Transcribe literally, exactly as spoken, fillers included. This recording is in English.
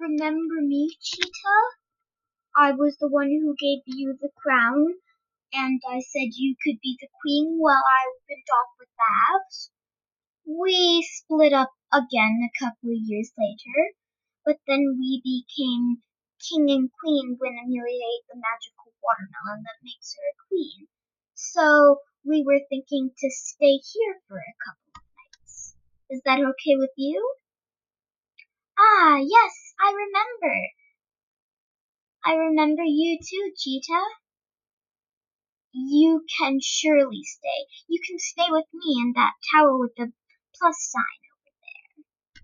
Remember me, Cheetah? I was the one who gave you the crown, and I said you could be the queen while I went off with Babs. We split up again a couple of years later, but then we became king and queen when Amelia ate the magical watermelon that makes her a queen. So we were thinking to stay here for a couple of nights. Is that okay with you? Ah, yes, I remember. I remember you too, Cheetah. You can surely stay. You can stay with me in that tower with the plus sign,